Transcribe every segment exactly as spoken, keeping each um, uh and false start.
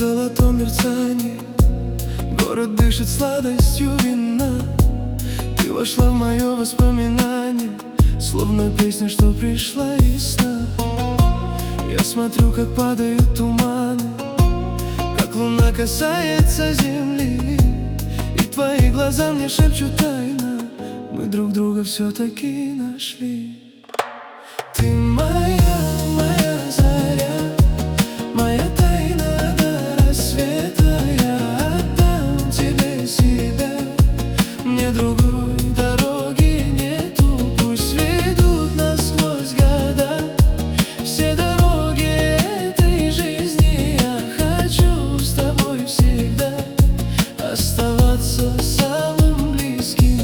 золотом мерцании город дышит сладостью вина. Ты вошла в мое воспоминание, словно песня, что пришла из сна. Я смотрю, как падают туманы, как луна касается земли, и твои глаза мне шепчут тайно: мы друг друга все-таки нашли. Ты моя, моя заря, моя тайна до рассвета. Я отдам тебе себя, мне другой дороги нету. Пусть ведут нас сквозь года все дороги этой жизни. Я хочу с тобой всегда оставаться самым близким.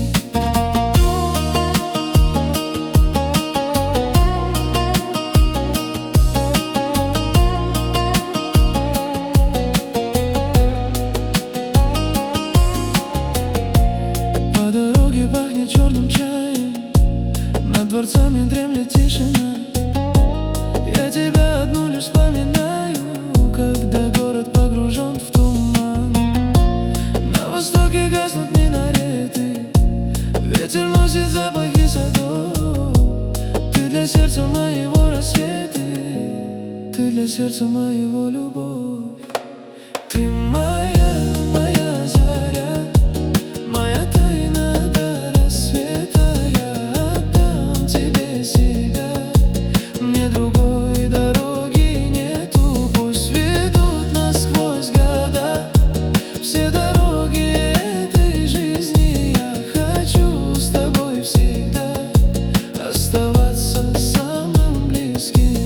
По дороге пахнет черным чаем, над дворцами дремлет тишина. Я тебя одну лишь вспоминаю, когда город погружен в туман. На востоке гаснут минареты, ветер носит запахи садов. Ты для сердца моего рассветы, ты для сердца моего любовь. Ты моя, моя заря, моя тайна до рассвета. Я отдам тебе себя, мне другой дороги нету. Пусть ведут нас сквозь года все дороги этой жизни. Я хочу с тобой всегда оставаться самым близким.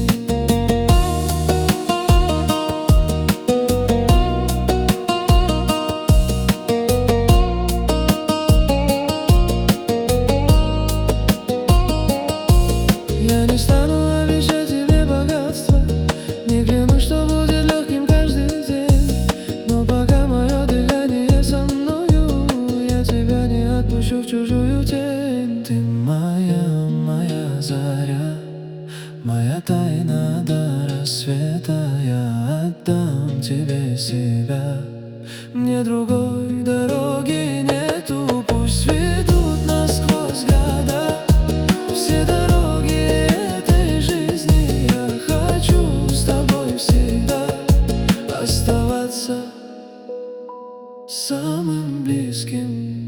Я не стану обещать тебе богатство, не клянусь, что будет легким каждый день. Но пока мое дыхание со мною, я тебя не отпущу в чужую тень. Ты моя, моя заря, моя тайна до рассвета. Я отдам тебе себя, мне другой дороги нету. Пусть ведут нас сквозь года все дороги этой жизни. Я хочу с тобой всегда оставаться самым близким.